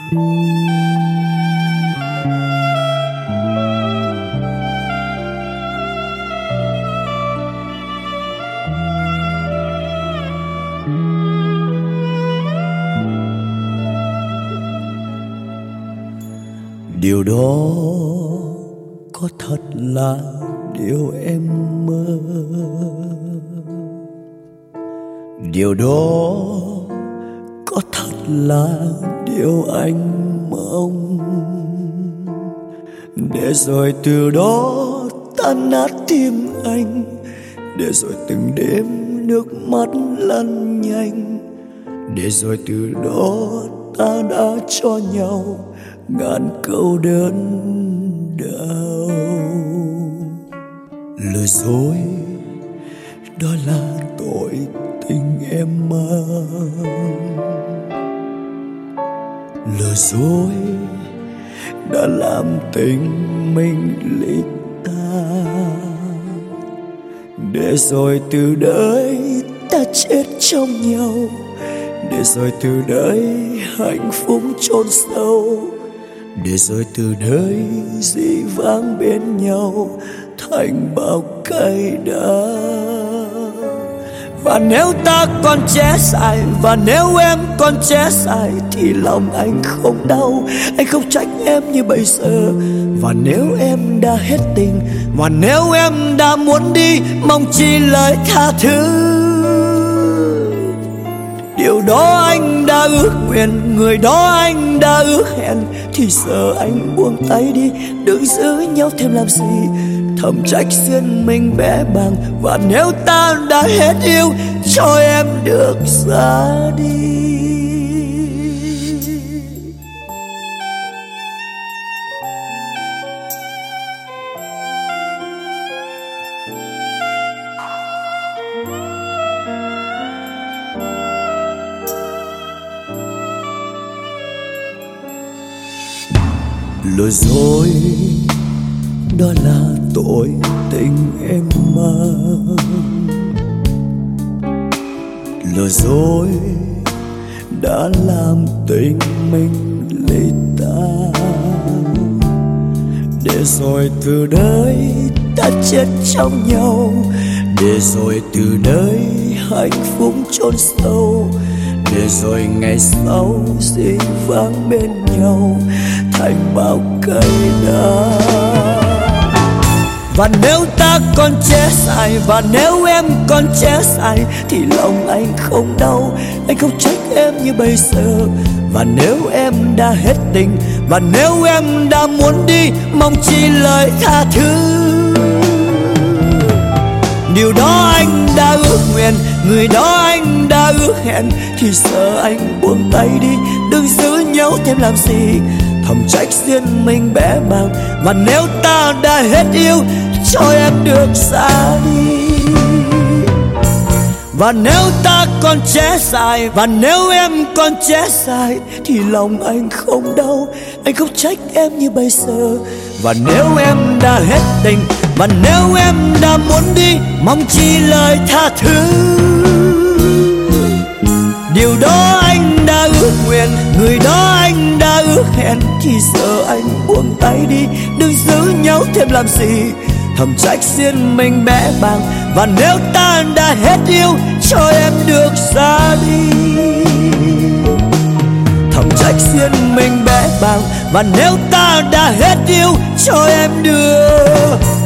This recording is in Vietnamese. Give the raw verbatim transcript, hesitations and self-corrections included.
Điều đó có thật là điều em mơ, điều đó có thật là điều anh mong. Để rồi từ đó tan nát tim anh, để rồi từng đêm nước mắt lăn nhanh, để rồi từ đó ta đã cho nhau ngàn câu đơn đau. Lừa dối đó là tội tình em mang, lừa dối đã làm tình mình ly tan. Để rồi từ đấy ta chết trong nhau, để rồi từ đấy hạnh phúc chôn sâu, để rồi từ đấy dĩ vãng bên nhau thành bao cay đắng. Và nếu ta còn trẻ dại, và nếu em còn trẻ dại, thì lòng anh không đau, anh không trách em như bây giờ. Và nếu em đã hết tình, và nếu em đã muốn đi, mong chỉ lời tha thứ. Điều đó anh đã ước nguyện, người đó anh đã ước hẹn, thì giờ anh buông tay đi, đừng giữ nhau thêm làm gì. Thầm trách duyên mình bé bàng, và nếu ta đã hết yêu, cho em được ra đi. Lừa dối đó là tội tình em mang, lừa dối đã làm tình mình ly tan. Để rồi từ đấy ta chết trong nhau, để rồi từ đấy hạnh phúc chôn sâu, để rồi ngày sau dĩ vãng bên nhau thành bao cay đắng. Và nếu ta còn trẻ dại, và nếu em còn trẻ dại, thì lòng anh không đau, anh không trách em như bây giờ. Và nếu em đã hết tình, và nếu em đã muốn đi, mong chỉ lời tha thứ. Điều đó anh đã ước nguyện, người đó anh đã ước hẹn, thì giờ anh buông tay đi, đừng giữ nhau thêm làm gì. Thầm trách duyên mình bé bàng, và nếu ta đã hết yêu, cho em được ra đi. Và nếu ta còn trẻ dại, và nếu em còn trẻ dại, thì lòng anh không đau, anh không trách em như bây giờ. Và nếu em đã hết tình, và nếu em đã muốn đi, mong chỉ lời tha thứ. Điều đó anh đã ước nguyện, người đó anh đã ước hẹn, thì giờ anh buông tay đi, đừng giữ nhau thêm làm gì. Thầm trách duyên mình bé bàng, và nếu ta đã hết yêu, cho em được ra đi. Thầm trách duyên mình bé bàng, và nếu ta đã hết yêu, cho em được